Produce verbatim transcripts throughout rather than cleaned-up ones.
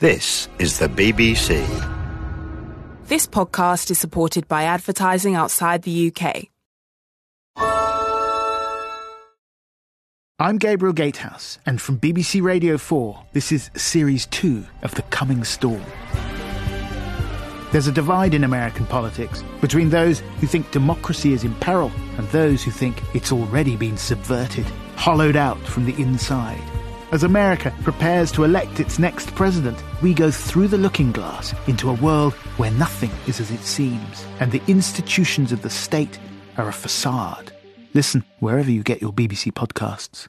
This is the B B C. This podcast is supported by advertising outside the U K. I'm Gabriel Gatehouse, and from B B C Radio four, this is Series two of The Coming Storm. There's a divide in American politics between those who think democracy is in peril and those who think it's already been subverted, hollowed out from the inside. As America prepares to elect its next president, we go through the looking glass into a world where nothing is as it seems, and the institutions of the state are a facade. Listen wherever you get your B B C podcasts.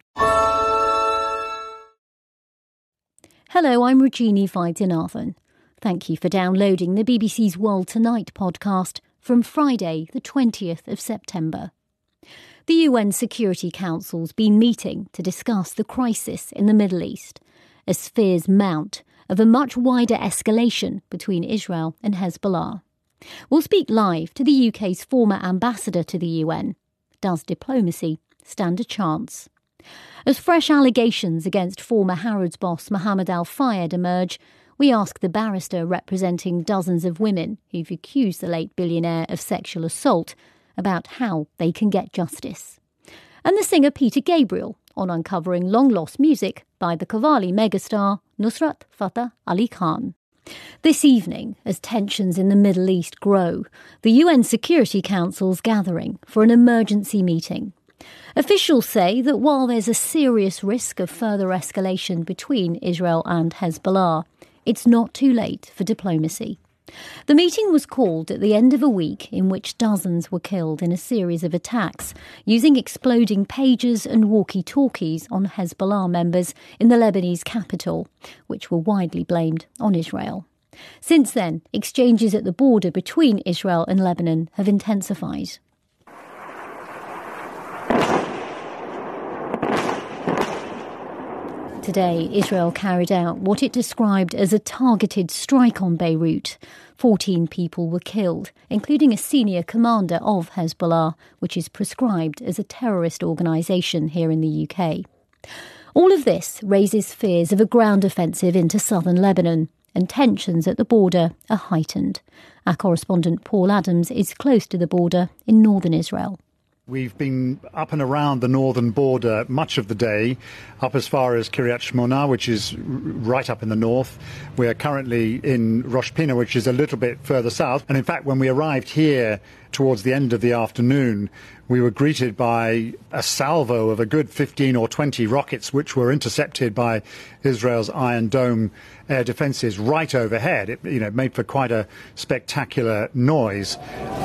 Hello, I'm Regina Vaidyanathan. Thank you for downloading the B B C's World Tonight podcast from Friday, the twentieth of September. The U N Security Council's been meeting to discuss the crisis in the Middle East, as fears mount of a much wider escalation between Israel and Hezbollah. We'll speak live to the U K's former ambassador to the U N. Does diplomacy stand a chance? As fresh allegations against former Harrods boss Mohammed Al-Fayed emerge, we ask the barrister representing dozens of women who've accused the late billionaire of sexual assault about how they can get justice. And the singer Peter Gabriel on uncovering long-lost music by the Qawwali megastar Nusrat Fateh Ali Khan. This evening, as tensions in the Middle East grow, the U N Security Council's gathering for an emergency meeting. Officials say that while there's a serious risk of further escalation between Israel and Hezbollah, it's not too late for diplomacy. The meeting was called at the end of a week in which dozens were killed in a series of attacks using exploding pagers and walkie-talkies on Hezbollah members in the Lebanese capital, which were widely blamed on Israel. Since then, exchanges at the border between Israel and Lebanon have intensified. Today, Israel carried out what it described as a targeted strike on Beirut. Fourteen people were killed, including a senior commander of Hezbollah, which is prescribed as a terrorist organisation here in the U K. All of this raises fears of a ground offensive into southern Lebanon, and tensions at the border are heightened. Our correspondent Paul Adams is close to the border in northern Israel. We've been up and around the northern border much of the day, up as far as Kiryat Shmona, which is right up in the north. We're currently in Rosh Pina, which is a little bit further south. And in fact, when we arrived here towards the end of the afternoon, we were greeted by a salvo of a good fifteen or twenty rockets, which were intercepted by Israel's Iron Dome air defences right overhead. It, you know, made for quite a spectacular noise.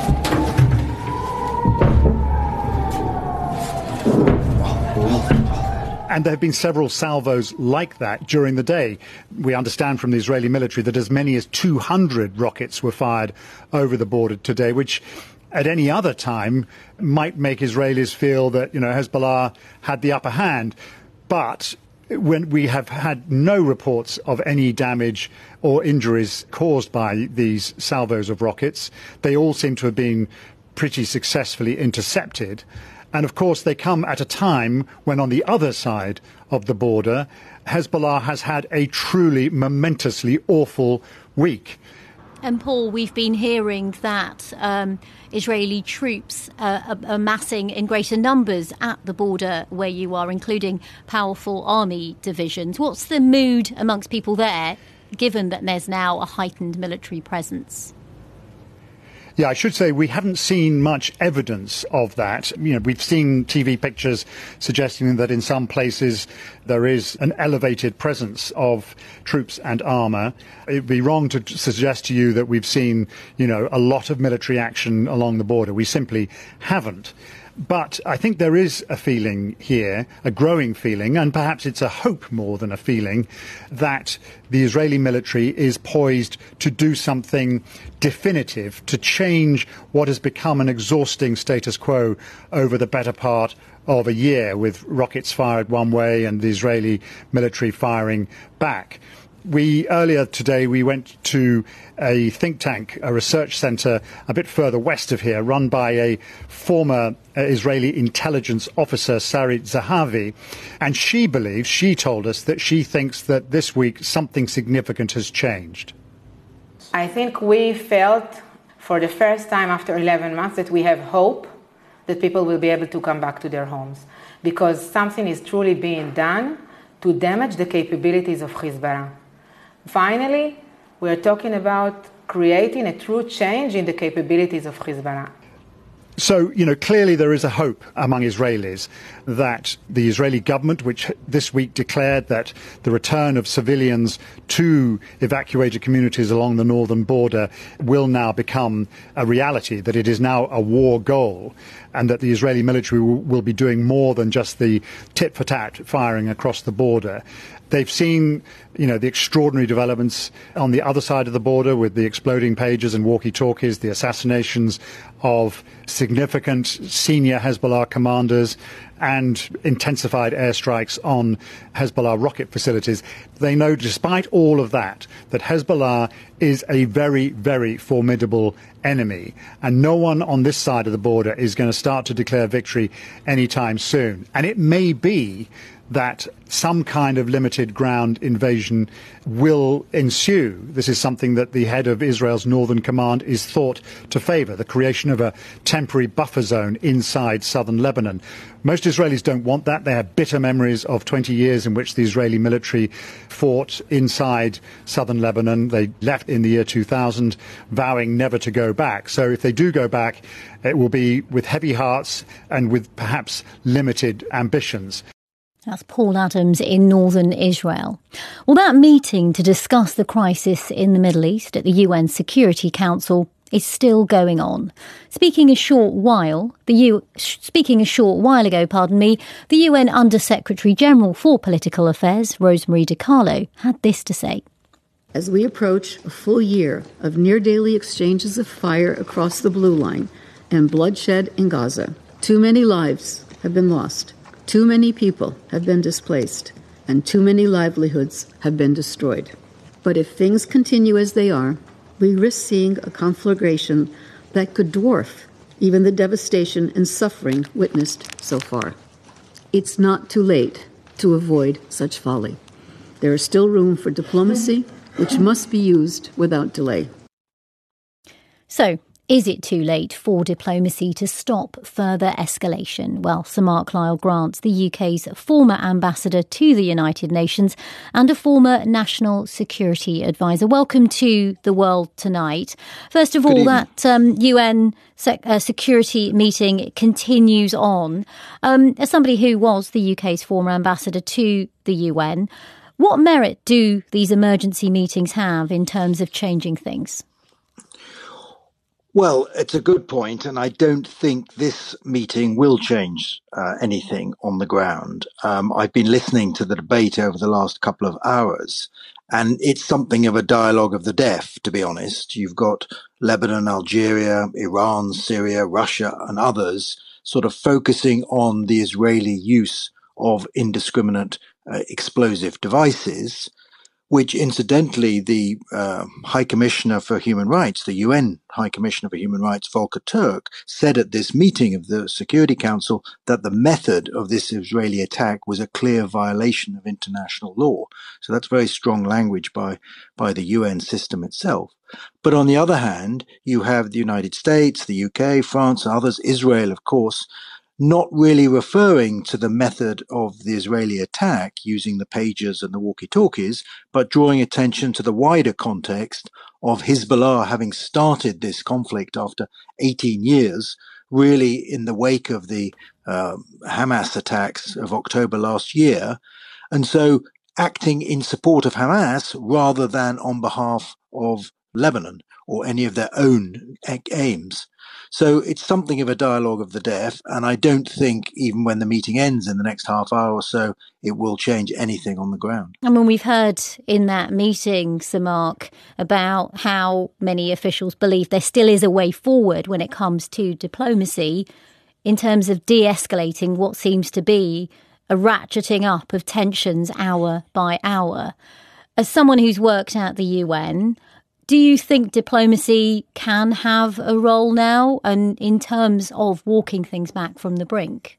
And there have been several salvos like that during the day. We understand from the Israeli military that as many as two hundred rockets were fired over the border today, which at any other time might make Israelis feel that, you know, Hezbollah had the upper hand. But when we have had no reports of any damage or injuries caused by these salvos of rockets, they all seem to have been pretty successfully intercepted. And of course, they come at a time when on the other side of the border, Hezbollah has had a truly momentously awful week. And Paul, we've been hearing that um, Israeli troops uh, are amassing in greater numbers at the border where you are, including powerful army divisions. What's the mood amongst people there, given that there's now a heightened military presence? Yeah, I should say we haven't seen much evidence of that. You know, we've seen T V pictures suggesting that in some places there is an elevated presence of troops and armour. It'd be wrong to suggest to you that we've seen, you know, a lot of military action along the border. We simply haven't. But I think there is a feeling here, a growing feeling, and perhaps it's a hope more than a feeling, that the Israeli military is poised to do something definitive, to change what has become an exhausting status quo over the better part of a year, with rockets fired one way and the Israeli military firing back. We earlier today we went to a think tank, a research centre a bit further west of here, run by a former uh, Israeli intelligence officer, Sarit Zahavi, and she believes, she told us that she thinks that this week something significant has changed. I think we felt for the first time after eleven months that we have hope that people will be able to come back to their homes, because something is truly being done to damage the capabilities of Hezbollah. Finally, we are talking about creating a true change in the capabilities of Hezbollah. So, you know, clearly there is a hope among Israelis that the Israeli government, which this week declared that the return of civilians to evacuated communities along the northern border will now become a reality, that it is now a war goal, and that the Israeli military will, will be doing more than just the tit-for-tat firing across the border. They've seen, you know, the extraordinary developments on the other side of the border with the exploding pages and walkie-talkies, the assassinations of significant senior Hezbollah commanders and intensified airstrikes on Hezbollah rocket facilities. They know, despite all of that, that Hezbollah is a very, very formidable enemy, and no one on this side of the border is going to start to declare victory anytime soon. And it may be that some kind of limited ground invasion will ensue. This is something that the head of Israel's Northern Command is thought to favour, the creation of a temporary buffer zone inside southern Lebanon. Most Israelis don't want that. They have bitter memories of twenty years in which the Israeli military fought inside southern Lebanon. They left in the year two thousand, vowing never to go back. So if they do go back, it will be with heavy hearts and with perhaps limited ambitions. That's Paul Adams in northern Israel. Well, that meeting to discuss the crisis in the Middle East at the U N Security Council is still going on. Speaking a short while, the U, speaking a short while ago, pardon me, the U N Under-Secretary General for Political Affairs, Rosemarie DiCarlo, had this to say. As we approach a full year of near-daily exchanges of fire across the Blue Line and bloodshed in Gaza, too many lives have been lost. Too many people have been displaced, and too many livelihoods have been destroyed. But if things continue as they are, we risk seeing a conflagration that could dwarf even the devastation and suffering witnessed so far. It's not too late to avoid such folly. There is still room for diplomacy, which must be used without delay. So, is it too late for diplomacy to stop further escalation? Well, Sir Mark Lisle-Grant, the U K's former ambassador to the United Nations and a former national security advisor. Welcome to The World Tonight. First of all, that um, U N sec- uh, security meeting continues on. Um, as somebody who was the U K's former ambassador to the U N, what merit do these emergency meetings have in terms of changing things? Well, it's a good point, and I don't think this meeting will change uh, anything on the ground. Um, I've been listening to the debate over the last couple of hours, and it's something of a dialogue of the deaf, to be honest. You've got Lebanon, Algeria, Iran, Syria, Russia, and others sort of focusing on the Israeli use of indiscriminate uh, explosive devices, which incidentally the uh, High Commissioner for Human Rights, the U N High Commissioner for Human Rights, Volker Turk, said at this meeting of the Security Council that the method of this Israeli attack was a clear violation of international law. So that's very strong language by, by the U N system itself. But on the other hand, you have the United States, the U K, France, and others, Israel, of course, not really referring to the method of the Israeli attack using the pagers and the walkie-talkies, but drawing attention to the wider context of Hezbollah having started this conflict after eighteen years, really in the wake of the uh, Hamas attacks of October last year. And so acting in support of Hamas rather than on behalf of Lebanon or any of their own aims. So it's something of a dialogue of the deaf, and I don't think even when the meeting ends in the next half hour or so, it will change anything on the ground. I mean, we've heard in that meeting, Sir Mark, about how many officials believe there still is a way forward when it comes to diplomacy in terms of de-escalating what seems to be a ratcheting up of tensions hour by hour. As someone who's worked at the U N, do you think diplomacy can have a role now, and in terms of walking things back from the brink?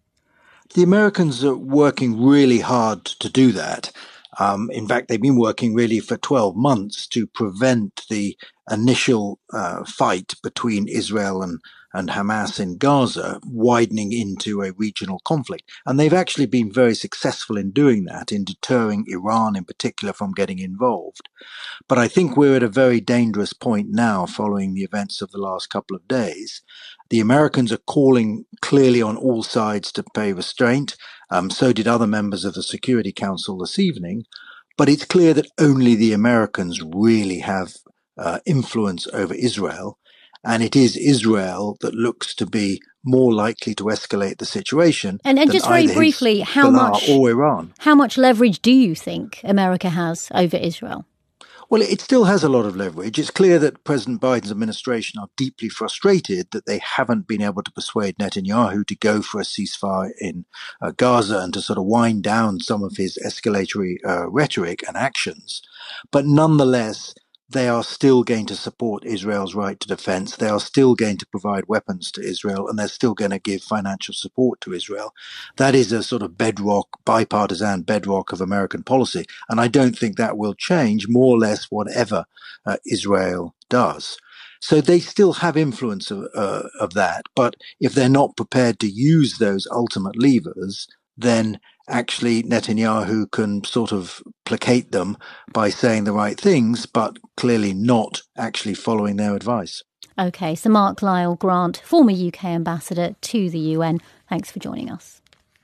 The Americans are working really hard to do that. Um, in fact, they've been working really for twelve months to prevent the initial uh, fight between Israel and, and Hamas in Gaza widening into a regional conflict. And they've actually been very successful in doing that, in deterring Iran in particular from getting involved. But I think we're at a very dangerous point now following the events of the last couple of days. The Americans are calling clearly on all sides to pay restraint. Um, so did other members of the Security Council this evening. But it's clear that only the Americans really have uh, influence over Israel. And it is Israel that looks to be more likely to escalate the situation. And, and just very briefly, how much, or Iran. how much leverage do you think America has over Israel? Well, it still has a lot of leverage. It's clear that President Biden's administration are deeply frustrated that they haven't been able to persuade Netanyahu to go for a ceasefire in uh, Gaza and to sort of wind down some of his escalatory uh, rhetoric and actions. But nonetheless, they are still going to support Israel's right to defense. They are still going to provide weapons to Israel, and they're still going to give financial support to Israel. That is a sort of bedrock, bipartisan bedrock of American policy. And I don't think that will change, more or less whatever uh, Israel does. So they still have influence of, uh, of that. But if they're not prepared to use those ultimate levers, then actually Netanyahu can sort of placate them by saying the right things, but clearly not actually following their advice. OK, so Mark Lyle Grant, former U K ambassador to the U N, thanks for joining us.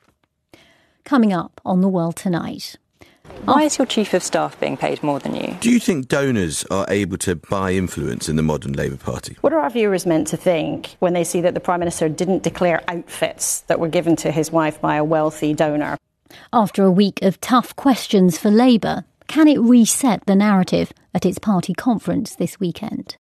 Coming up on The World Tonight. Why is your chief of staff being paid more than you? Do you think donors are able to buy influence in the modern Labour Party? What are our viewers meant to think when they see that the Prime Minister didn't declare outfits that were given to his wife by a wealthy donor? After a week of tough questions for Labour, can it reset the narrative at its party conference this weekend?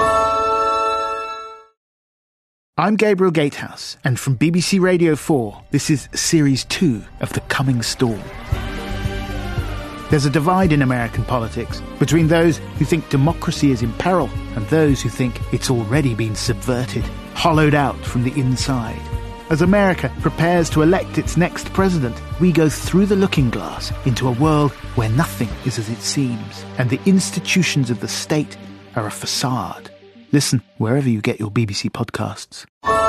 I'm Gabriel Gatehouse, and from B B C Radio four, this is Series two of The Coming Storm. There's a divide in American politics between those who think democracy is in peril and those who think it's already been subverted, hollowed out from the inside. As America prepares to elect its next president, we go through the looking glass into a world where nothing is as it seems, and the institutions of the state are a facade. Listen wherever you get your B B C podcasts.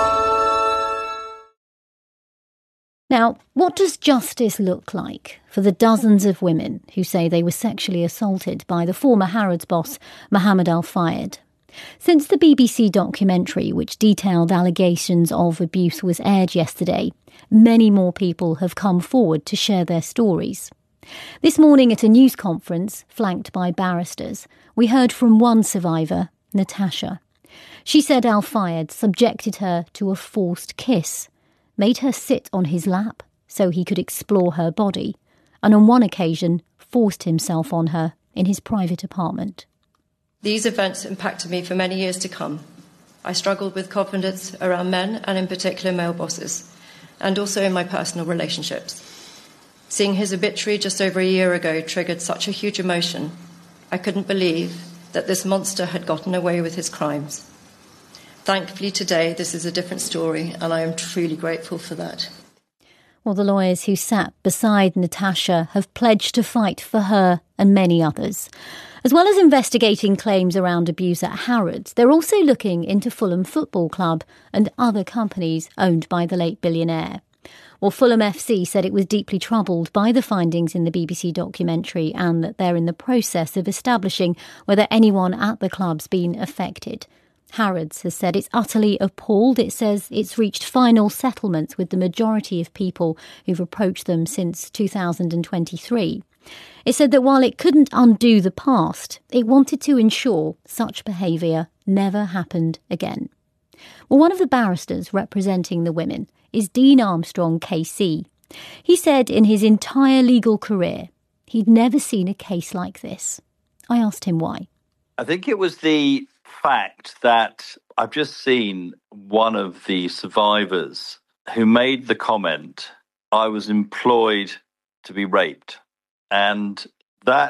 Now, what does justice look like for the dozens of women who say they were sexually assaulted by the former Harrods boss, Mohammed Al-Fayed? Since the B B C documentary, which detailed allegations of abuse, was aired yesterday, many more people have come forward to share their stories. This morning at a news conference, flanked by barristers, we heard from one survivor, Natasha. She said Al-Fayed subjected her to a forced kiss, made her sit on his lap so he could explore her body, and on one occasion forced himself on her in his private apartment. These events impacted me for many years to come. I struggled with confidence around men, and in particular male bosses, and also in my personal relationships. Seeing his obituary just over a year ago triggered such a huge emotion. I couldn't believe that this monster had gotten away with his crimes. Thankfully today this is a different story, and I am truly grateful for that. Well, the lawyers who sat beside Natasha have pledged to fight for her and many others. As well as investigating claims around abuse at Harrods, they're also looking into Fulham Football Club and other companies owned by the late billionaire. Well, Fulham F C said it was deeply troubled by the findings in the B B C documentary and that they're in the process of establishing whether anyone at the club's been affected. Harrods has said it's utterly appalled. It says it's reached final settlements with the majority of people who've approached them since two thousand twenty-three. It said that while it couldn't undo the past, it wanted to ensure such behaviour never happened again. Well, one of the barristers representing the women is Dean Armstrong K C. He said in his entire legal career he'd never seen a case like this. I asked him why. I think it was the fact that I've just seen one of the survivors who made the comment, I was employed to be raped. And that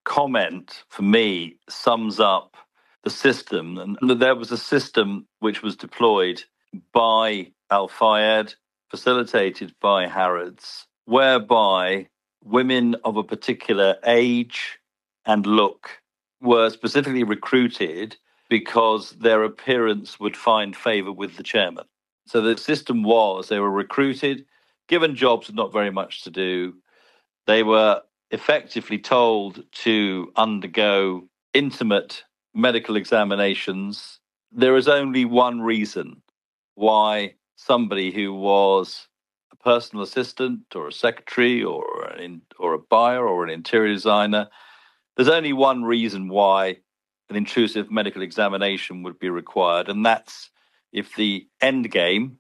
comment, for me, sums up the system. And there was a system which was deployed by Al-Fayed, facilitated by Harrods, whereby women of a particular age and look were specifically recruited because their appearance would find favour with the chairman. So the system was they were recruited, given jobs with not very much to do. They were effectively told to undergo intimate medical examinations. There is only one reason why somebody who was a personal assistant or a secretary or an, or a buyer or an interior designer, there's only one reason why an intrusive medical examination would be required, and that's if the end game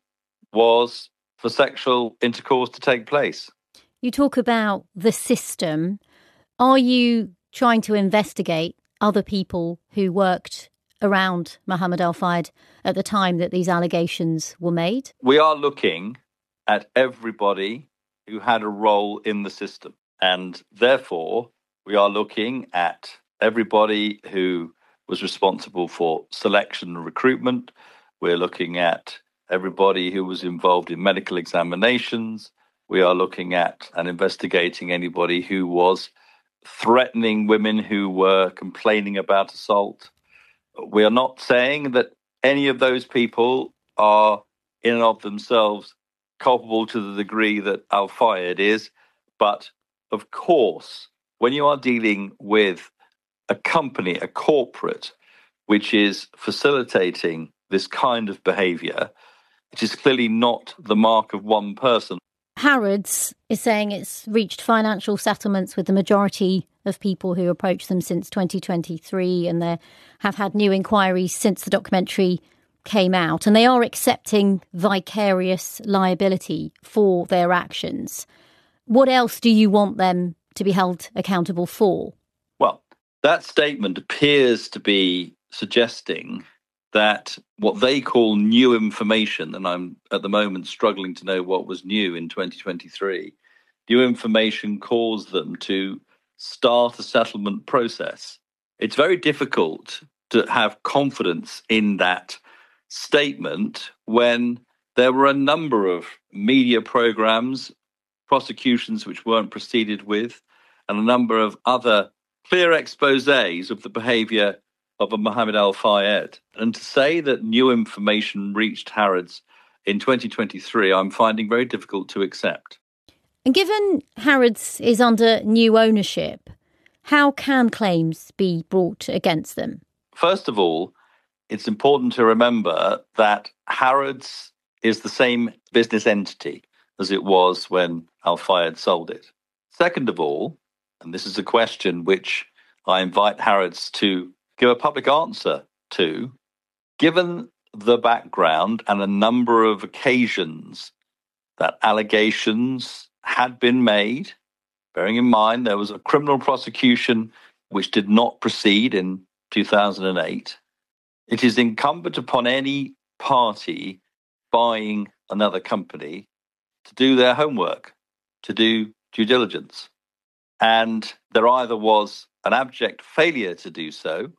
was for sexual intercourse to take place. You talk about the system. Are you trying to investigate other people who worked around Mohammed Al-Fayed at the time that these allegations were made? We are looking at everybody who had a role in the system, and therefore we are looking at everybody who was responsible for selection and recruitment. We're looking at everybody who was involved in medical examinations. We are looking at and investigating anybody who was threatening women who were complaining about assault. We are not saying that any of those people are in and of themselves culpable to the degree that Al-Fayed is, but of course, when you are dealing with a company, a corporate, which is facilitating this kind of behaviour, it is clearly not the mark of one person. Harrods is saying it's reached financial settlements with the majority of people who approached them since twenty twenty-three, and they have had new inquiries since the documentary came out, and they are accepting vicarious liability for their actions. What else do you want them to be held accountable for? Well, that statement appears to be suggesting that what they call new information, and I'm at the moment struggling to know what was new in twenty twenty-three, new information caused them to start a settlement process. It's very difficult to have confidence in that statement when there were a number of media programs, prosecutions which weren't proceeded with, and a number of other clear exposés of the behaviour of a Mohammed Al-Fayed. And to say that new information reached Harrods in twenty twenty-three, I'm finding very difficult to accept. And given Harrods is under new ownership, how can claims be brought against them? First of all, it's important to remember that Harrods is the same business entity as it was when Al-Fayed sold it. Second of all, and this is a question which I invite Harrods to give a public answer to, given the background and a number of occasions that allegations had been made, bearing in mind there was a criminal prosecution which did not proceed in two thousand eight, it is incumbent upon any party buying another company to do their homework, to do due diligence. And there either was an abject failure to do so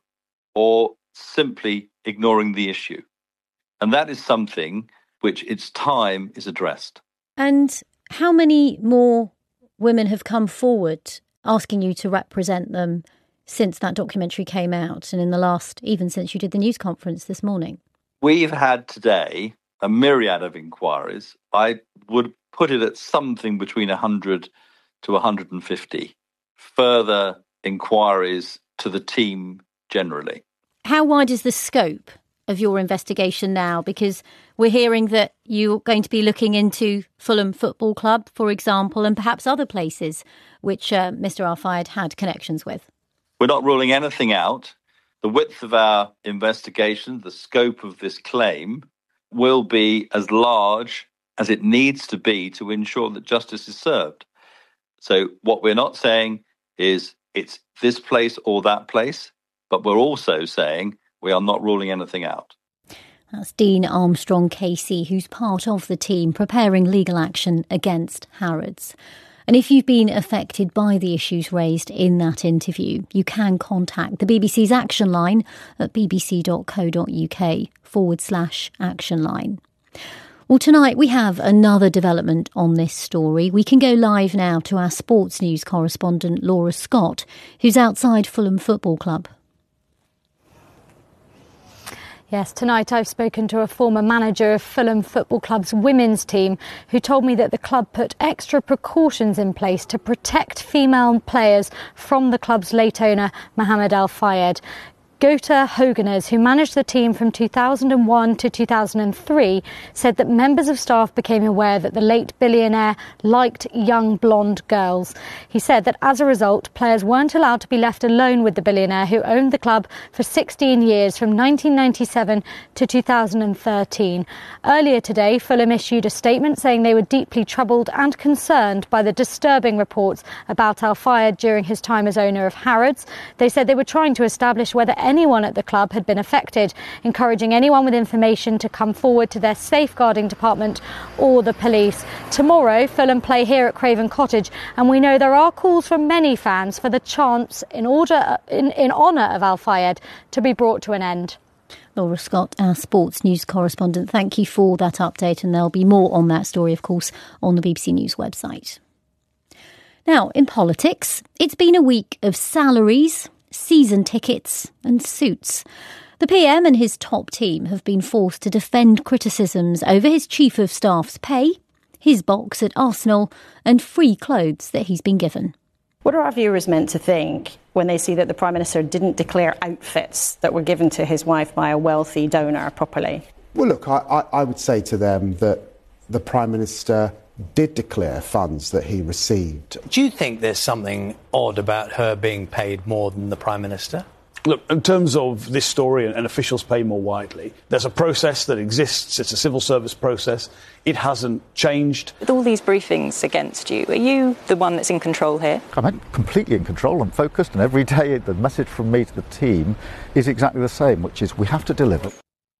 or simply ignoring the issue. And that is something which it's time is addressed. And how many more women have come forward asking you to represent them since that documentary came out and in the last, even since you did the news conference this morning? We've had today a myriad of inquiries. I would put it at something between one hundred to one hundred fifty further inquiries to the team generally. How wide is the scope of your investigation now? Because we're hearing that you're going to be looking into Fulham Football Club, for example, and perhaps other places which uh, Mister Al-Fayed had connections with. We're not ruling anything out. The width of our investigation, the scope of this claim, will be as large as it needs to be to ensure that justice is served. So what we're not saying is it's this place or that place, but we're also saying we are not ruling anything out. That's Dean Armstrong Casey, who's part of the team preparing legal action against Harrods. And if you've been affected by the issues raised in that interview, you can contact the B B C's Action Line at bbc.co.uk forward slash action line. Well, tonight we have another development on this story. We can go live now to our sports news correspondent Laura Scott, who's outside Fulham Football Club. Yes, tonight I've spoken to a former manager of Fulham Football Club's women's team who told me that the club put extra precautions in place to protect female players from the club's late owner, Mohammed Al Fayed. Gota Hoganers, who managed the team from two thousand one to two thousand three, said that members of staff became aware that the late billionaire liked young blonde girls. He said that as a result, players weren't allowed to be left alone with the billionaire who owned the club for sixteen years from nineteen ninety-seven to two thousand thirteen. Earlier today, Fulham issued a statement saying they were deeply troubled and concerned by the disturbing reports about Al Fayed during his time as owner of Harrods. They said they were trying to establish whether anyone at the club had been affected, encouraging anyone with information to come forward to their safeguarding department or the police. Tomorrow, Fulham play here at Craven Cottage, and we know there are calls from many fans for the chance, in order, in, in honour of Al Fayed, to be brought to an end. Laura Scott, our sports news correspondent, thank you for that update, and there'll be more on that story, of course, on the B B C News website. Now, in politics, it's been a week of salaries, season tickets and suits. The P M and his top team have been forced to defend criticisms over his chief of staff's pay, his box at Arsenal and free clothes that he's been given. What are our viewers meant to think when they see that the Prime Minister didn't declare outfits that were given to his wife by a wealthy donor properly? Well, look, I, I, I would say to them that the Prime Minister did declare funds that he received. Do you think there's something odd about her being paid more than the Prime Minister? Look, in terms of this story and officials pay more widely, there's a process that exists. It's a civil service process. It hasn't changed. With all these briefings against you, are you the one that's in control here? I'm completely in control. I'm focused, and every day the message from me to the team is exactly the same, which is we have to deliver.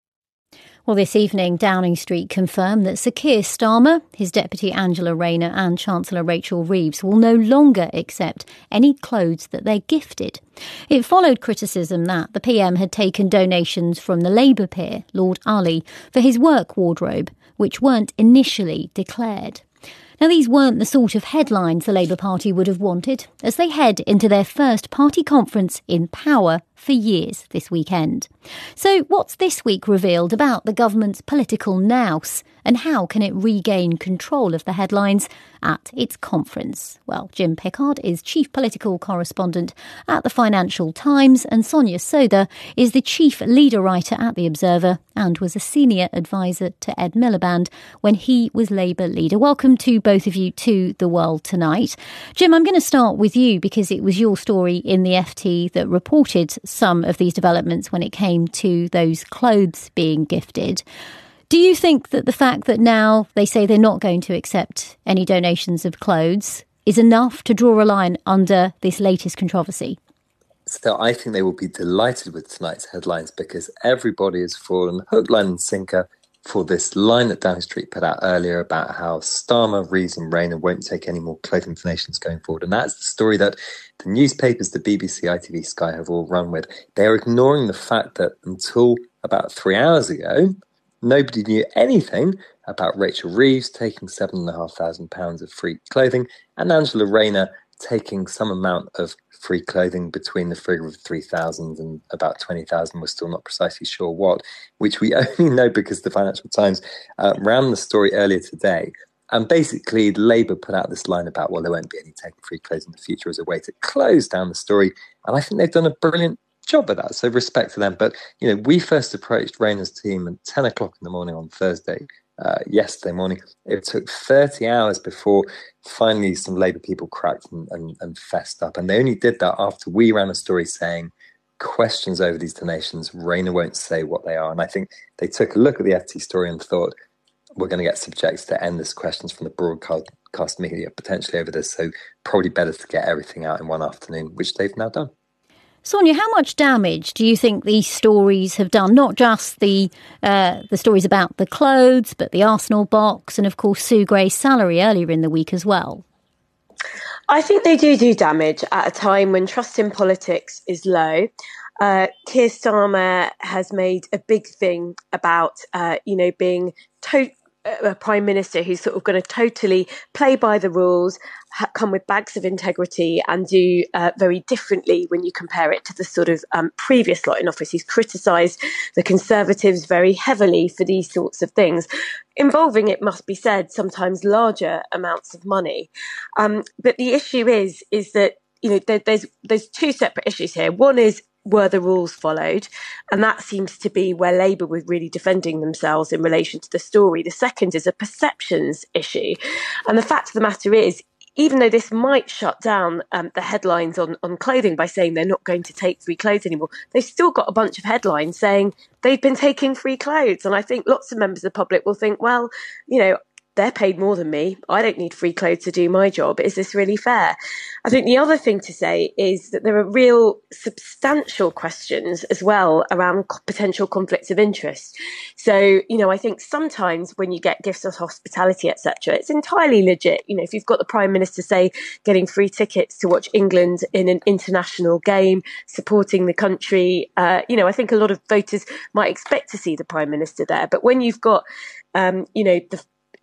Well, this evening, Downing Street confirmed that Sir Keir Starmer, his deputy Angela Rayner and Chancellor Rachel Reeves will no longer accept any clothes that they're gifted. It followed criticism that the P M had taken donations from the Labour peer, Lord Ali, for his work wardrobe, which weren't initially declared. Now, these weren't the sort of headlines the Labour Party would have wanted as they head into their first party conference in power for years this weekend. So what's this week revealed about the government's political nous, and how can it regain control of the headlines at its conference? Well, Jim Pickard is chief political correspondent at the Financial Times, and Sonia Soda is the chief leader writer at The Observer and was a senior advisor to Ed Miliband when he was Labour leader. Welcome to both of you to The World Tonight. Jim, I'm going to start with you because it was your story in the F T that reported some of these developments when it came to those clothes being gifted. Do you think that the fact that now they say they're not going to accept any donations of clothes is enough to draw a line under this latest controversy? So I think they will be delighted with tonight's headlines because everybody has fallen hook, line and sinker for this line that Downing Street put out earlier about how Starmer, Reeves and Rayner won't take any more clothing donations going forward. And that's the story that the newspapers, the B B C, I T V, Sky have all run with. They're ignoring the fact that until about three hours ago, nobody knew anything about Rachel Reeves taking seven and a half thousand pounds of free clothing and Angela Rayner taking some amount of free clothing between the figure of three thousand and about twenty thousand. We're still not precisely sure what, which we only know because the Financial Times uh, ran the story earlier today. And basically, Labour put out this line about, well, there won't be any taking free clothes in the future as a way to close down the story. And I think they've done a brilliant job of that. So respect to them. But, you know, we first approached Rayner's team at ten o'clock in the morning on Thursday, uh, yesterday morning. It took thirty hours before finally some Labour people cracked and, and, and fessed up. And they only did that after we ran a story saying questions over these donations, Rayner won't say what they are. And I think they took a look at the F T story and thought, we're going to get subjects to endless questions from the broadcast media potentially over this. So probably better to get everything out in one afternoon, which they've now done. Sonia, how much damage do you think these stories have done? Not just the uh, the stories about the clothes, but the Arsenal box and, of course, Sue Gray's salary earlier in the week as well. I think they do do damage at a time when trust in politics is low. Uh, Keir Starmer has made a big thing about, uh, you know, being to- a prime minister who's sort of going to totally play by the rules, ha- come with bags of integrity and do uh, very differently when you compare it to the sort of um, previous lot in office. He's criticised the Conservatives very heavily for these sorts of things, involving, it must be said, sometimes larger amounts of money. Um, but the issue is, is that, you know, there, there's there's two separate issues here. One is, were the rules followed? And that seems to be where Labour were really defending themselves in relation to the story. The second is a perceptions issue. And the fact of the matter is, even though this might shut down um, the headlines on, on clothing by saying they're not going to take free clothes anymore, they've still got a bunch of headlines saying they've been taking free clothes. And I think lots of members of the public will think, well, you know, they're paid more than me. I don't need free clothes to do my job. Is this really fair? I think the other thing to say is that there are real substantial questions as well around potential conflicts of interest. So, you know, I think sometimes when you get gifts of hospitality, et cetera, it's entirely legit. You know, if you've got the Prime Minister, say, getting free tickets to watch England in an international game, supporting the country, uh, you know, I think a lot of voters might expect to see the Prime Minister there. But when you've got, um, you know, the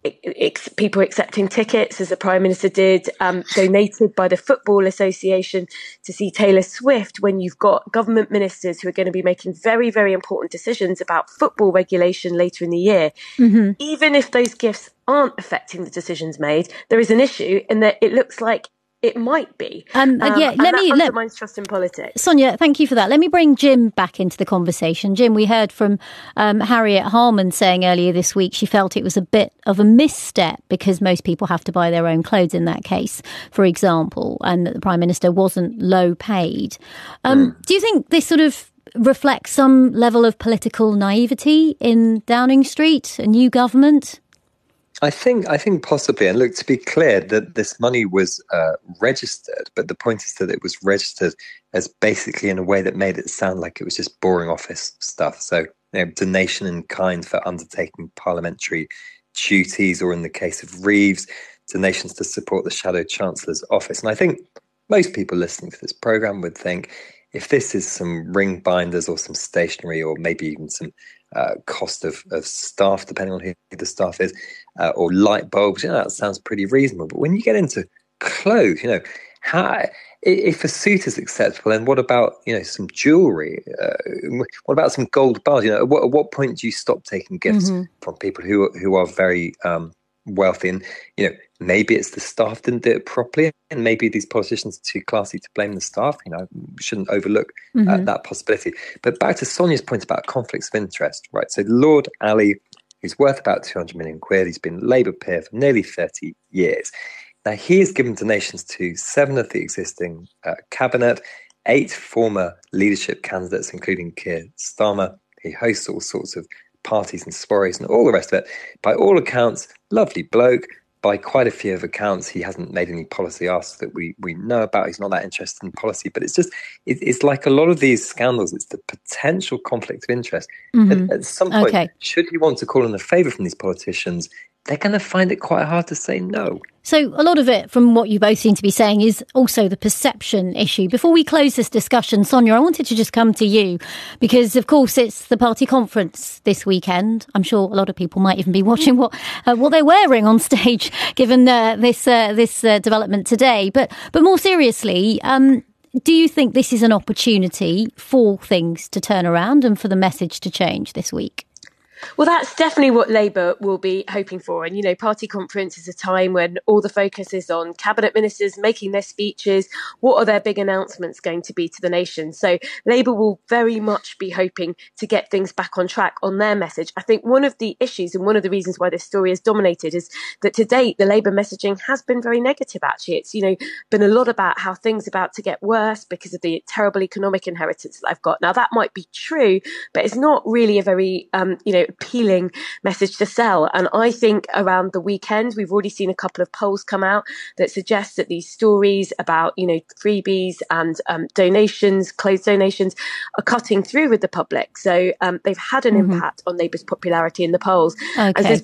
Ex- people accepting tickets, as the Prime Minister did, um, donated by the Football Association to see Taylor Swift, when you've got government ministers who are going to be making very, very important decisions about football regulation later in the year, mm-hmm. even if those gifts aren't affecting the decisions made, there is an issue in that it looks like it might be. Um, um, yeah, let me undermines let, trust in politics. Sonia, thank you for that. Let me bring Jim back into the conversation. Jim, we heard from um, Harriet Harman saying earlier this week she felt it was a bit of a misstep because most people have to buy their own clothes in that case, for example, and that the Prime Minister wasn't low paid. Um, mm. Do you think this sort of reflects some level of political naivety in Downing Street, a new government? I think I think possibly, and look, to be clear, that this money was uh, registered, but the point is that it was registered as basically in a way that made it sound like it was just boring office stuff. So, you know, donation in kind for undertaking parliamentary duties, or in the case of Reeves, donations to support the Shadow Chancellor's office. And I think most people listening to this programme would think, if this is some ring binders or some stationery, or maybe even some uh, cost of, of staff, depending on who the staff is, uh, or light bulbs, you know, that sounds pretty reasonable. But when you get into clothes, you know, how, if a suit is acceptable, then what about, you know, some jewellery? Uh, what about some gold bars? You know, at what, at what point do you stop taking gifts mm-hmm. from people who who are very um, wealthy? And, you know, maybe it's the staff didn't do it properly, and maybe these politicians are too classy to blame the staff. You know, we shouldn't overlook mm-hmm. uh, that possibility. But back to Sonia's point about conflicts of interest, right? So Lord Ali, who's worth about two hundred million quid, he's been Labour peer for nearly thirty years. Now, he has given donations to seven of the existing uh, cabinet, eight former leadership candidates, including Keir Starmer. He hosts all sorts of parties and soirees and all the rest of it. By all accounts, lovely bloke. By quite a few of accounts, he hasn't made any policy asks that we, we know about. He's not that interested in policy. But it's just, it, it's like a lot of these scandals, it's the potential conflict of interest. Mm-hmm. At, at some point, okay. should he want to call in a favour from these politicians, they're going to find it quite hard to say no. So a lot of it, from what you both seem to be saying, is also the perception issue. Before we close this discussion, Sonia, I wanted to just come to you because, of course, it's the party conference this weekend. I'm sure a lot of people might even be watching what uh, what they're wearing on stage, given uh, this uh, this uh, development today. But but more seriously, um, do you think this is an opportunity for things to turn around and for the message to change this week? Well, that's definitely what Labour will be hoping for. And, you know, party conference is a time when all the focus is on cabinet ministers making their speeches. What are their big announcements going to be to the nation? So Labour will very much be hoping to get things back on track on their message. I think one of the issues and one of the reasons why this story is dominated is that to date, the Labour messaging has been very negative, actually. It's, you know, been a lot about how things are about to get worse because of the terrible economic inheritance that I've got. Now, that might be true, but it's not really a very, um, you know, appealing message to sell. And I think around the weekend, we've already seen a couple of polls come out that suggest that these stories about, you know, freebies and um, donations, clothes donations, are cutting through with the public. So um, they've had an mm-hmm. impact on Labour's popularity in the polls. Okay. And there's good,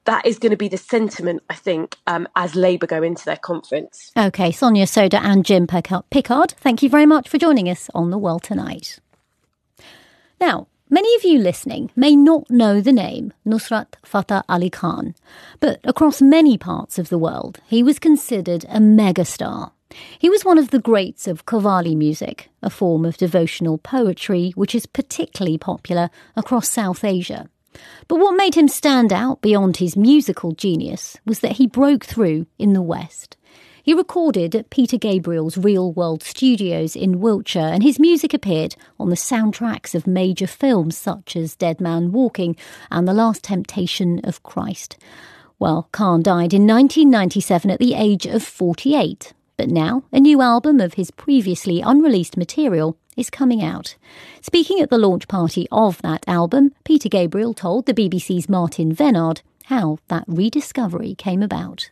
that is going to be the sentiment, I think, um, as Labour go into their conference. OK, Sonia Soda and Jim Pickard, thank you very much for joining us on The World Tonight. Now, many of you listening may not know the name Nusrat Fateh Ali Khan, but across many parts of the world, he was considered a megastar. He was one of the greats of Qawwali music, a form of devotional poetry which is particularly popular across South Asia. But what made him stand out beyond his musical genius was that he broke through in the West. He recorded at Peter Gabriel's Real World Studios in Wiltshire, and his music appeared on the soundtracks of major films such as Dead Man Walking and The Last Temptation of Christ. Well, Khan died in nineteen ninety-seven at the age of forty-eight, but now a new album of his previously unreleased material is coming out. Speaking at the launch party of that album, Peter Gabriel told the B B C's Martin Vennard how that rediscovery came about.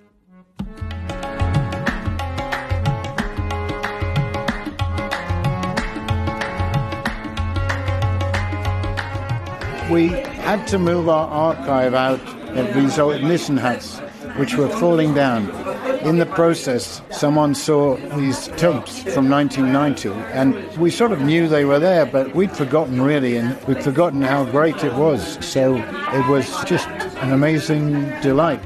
We had to move our archive out of these old Nissen huts, which were falling down. In the process, someone saw these tubes from nineteen ninety, and we sort of knew they were there, but we'd forgotten really, and we'd forgotten how great it was. So it was just an amazing delight.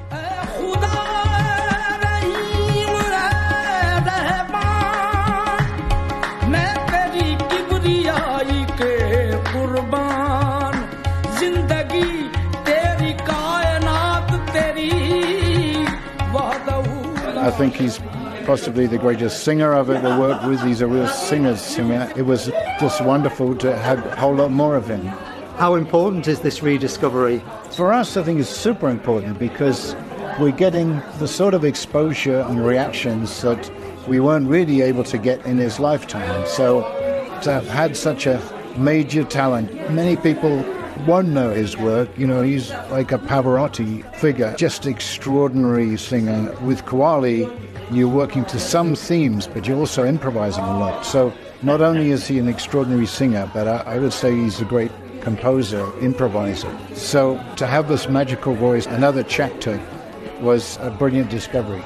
I think he's possibly the greatest singer I've ever worked with. He's a real singer's singer. It was just wonderful to have a whole lot more of him. How important is this rediscovery? For us, I think it's super important because we're getting the sort of exposure and reactions that we weren't really able to get in his lifetime. So to have had such a major talent, many people won't know his work. You know, he's like a Pavarotti figure, just extraordinary singer. With Qawwali, you're working to some themes, but you're also improvising a lot. So not only is he an extraordinary singer, but I, I would say he's a great composer, improviser. So to have this magical voice, another chapter, was a brilliant discovery.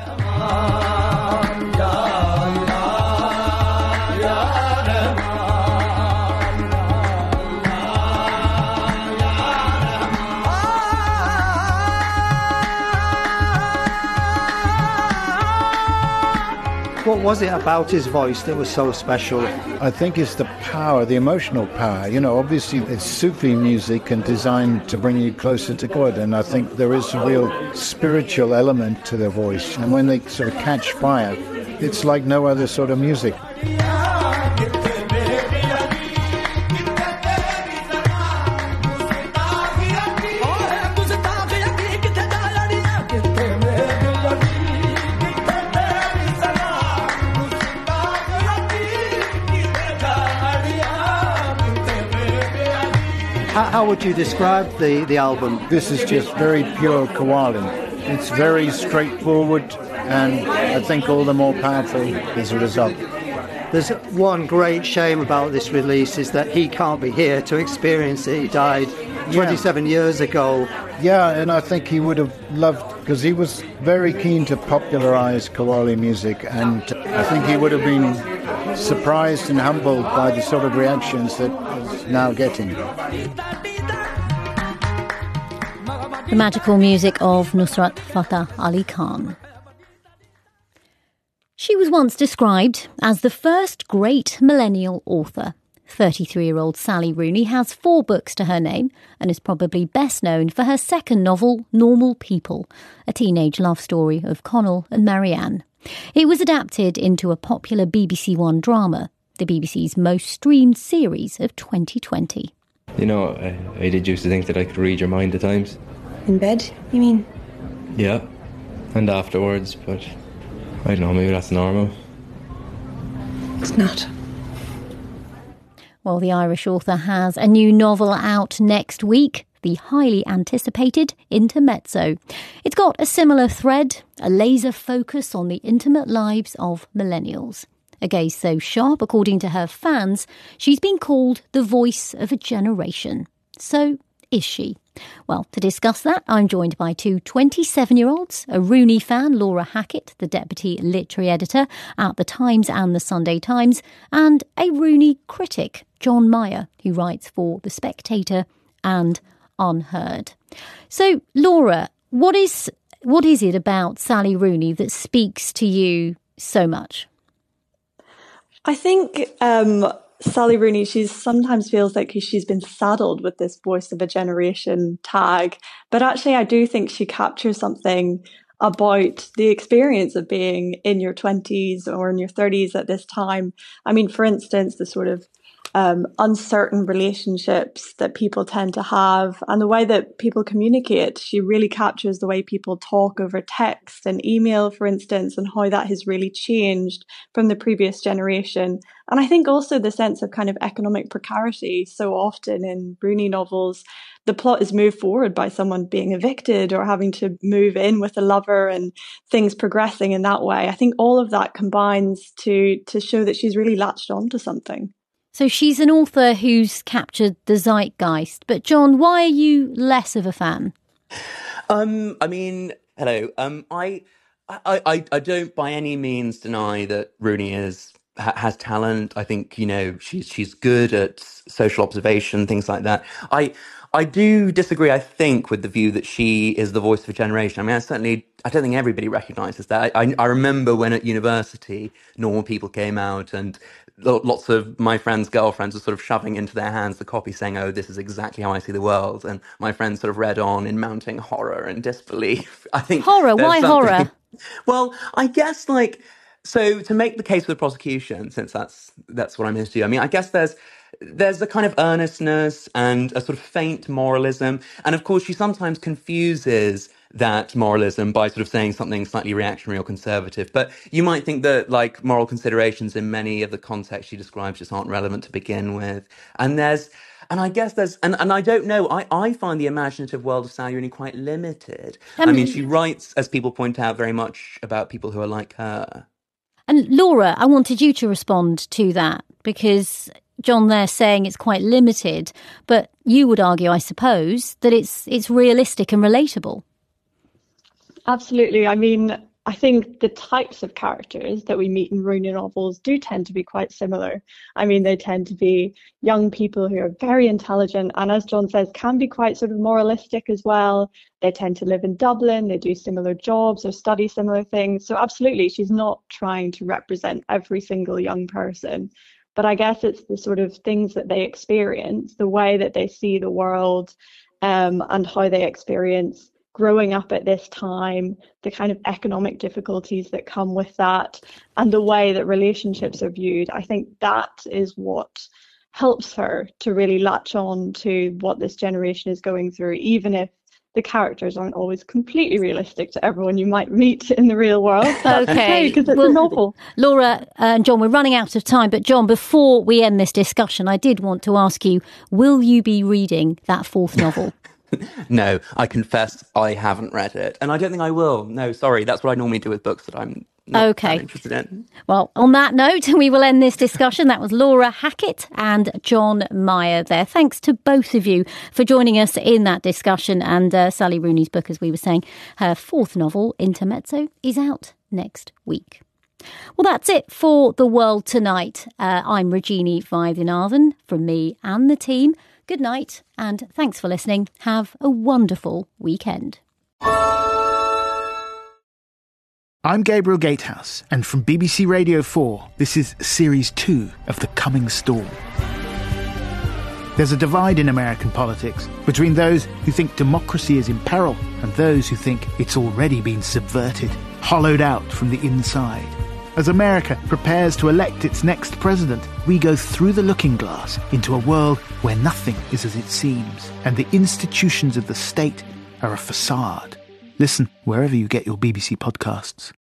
What was it about his voice that was so special? I think it's the power, the emotional power. You know, obviously it's Sufi music and designed to bring you closer to God, and I think there is a real spiritual element to their voice. And when they sort of catch fire, it's like no other sort of music. How would you describe the, the album? This is just very pure Qawwali. It's very straightforward, and I think all the more powerful as a result. There's one great shame about this release is that he can't be here to experience it. He died twenty-seven yeah. years ago. Yeah, and I think he would have loved, because he was very keen to popularise Qawwali music, and I think he would have been surprised and humbled by the sort of reactions that he's now getting. The magical music of Nusrat Fateh Ali Khan. She was once described as the first great millennial author. thirty-three-year-old Sally Rooney has four books to her name and is probably best known for her second novel, Normal People, a teenage love story of Connell and Marianne. It was adapted into a popular B B C One drama, the B B C's most streamed series of twenty twenty. You know, I, I did used to think that I could read your mind at times. In bed, you mean? Yeah, and afterwards, but I don't know, maybe that's normal. It's not. Well, the Irish author has a new novel out next week, the highly anticipated Intermezzo. It's got a similar thread, a laser focus on the intimate lives of millennials. A gaze so sharp, according to her fans, she's been called the voice of a generation. So, is she? Well, to discuss that, I'm joined by two twenty-seven-year-olds, a Rooney fan, Laura Hackett, the deputy literary editor at The Times and The Sunday Times, and a Rooney critic, John Meyer, who writes for The Spectator and Unheard. So, Laura, what is what is it about Sally Rooney that speaks to you so much? I think um, Sally Rooney, she sometimes feels like she's been saddled with this voice of a generation tag. But actually, I do think she captures something about the experience of being in your twenties or in your thirties at this time. I mean, for instance, the sort of um, uncertain relationships that people tend to have and the way that people communicate. She really captures the way people talk over text and email, for instance, and how that has really changed from the previous generation. And I think also the sense of kind of economic precarity. So often in Rooney novels, the plot is moved forward by someone being evicted or having to move in with a lover and things progressing in that way. I think all of that combines to to show that she's really latched on to something. So she's an author who's captured the zeitgeist. But John, why are you less of a fan? Um, I mean, hello. Um, I, I, I, I don't by any means deny that Rooney is ha- has talent. I think, you know, she's she's good at social observation, things like that. I I do disagree, I think, with the view that she is the voice of a generation. I mean, I certainly, I don't think everybody recognises that. I, I remember when at university, Normal People came out and lots of my friends' girlfriends were sort of shoving into their hands the copy saying, oh, this is exactly how I see the world. And my friends sort of read on in mounting horror and disbelief. I think Horror? Why something... horror? Well, I guess like, so to make the case for the prosecution, since that's that's what I'm here to do, I mean, I guess there's there's a kind of earnestness and a sort of faint moralism. And of course, she sometimes confuses that moralism by sort of saying something slightly reactionary or conservative. But you might think that like moral considerations in many of the contexts she describes just aren't relevant to begin with. And there's, and I guess there's, and, and I don't know, I, I find the imaginative world of Sally Rooney quite limited. Um, I mean, she writes, as people point out, very much about people who are like her. And Laura, I wanted you to respond to that because John there saying it's quite limited, but you would argue, I suppose, that it's it's realistic and relatable. Absolutely. I mean, I think the types of characters that we meet in Rooney novels do tend to be quite similar. I mean, they tend to be young people who are very intelligent and, as John says, can be quite sort of moralistic as well. They tend to live in Dublin, they do similar jobs or study similar things. So absolutely, she's not trying to represent every single young person. But I guess it's the sort of things that they experience, the way that they see the world, um, and how they experience growing up at this time, the kind of economic difficulties that come with that, and the way that relationships are viewed. I think that is what helps her to really latch on to what this generation is going through, even if the characters aren't always completely realistic to everyone you might meet in the real world. That's okay, because it's well, a novel. Laura and John, we're running out of time. But John, before we end this discussion, I did want to ask you, will you be reading that fourth novel? No, I confess I haven't read it. And I don't think I will. No, sorry. That's what I normally do with books that I'm not okay. interested in. Well, on that note, we will end this discussion. That was Laura Hackett and John Meyer there. Thanks to both of you for joining us in that discussion. And uh, Sally Rooney's book, as we were saying, her fourth novel, Intermezzo, is out next week. Well, that's it for The World Tonight. Uh, I'm Regina Vaidyanathan from me and the team. Good night, and thanks for listening. Have a wonderful weekend. I'm Gabriel Gatehouse, and from B B C Radio four, this is Series two of The Coming Storm. There's a divide in American politics between those who think democracy is in peril and those who think it's already been subverted, hollowed out from the inside. As America prepares to elect its next president, we go through the looking glass into a world where nothing is as it seems, and the institutions of the state are a facade. Listen wherever you get your B B C podcasts.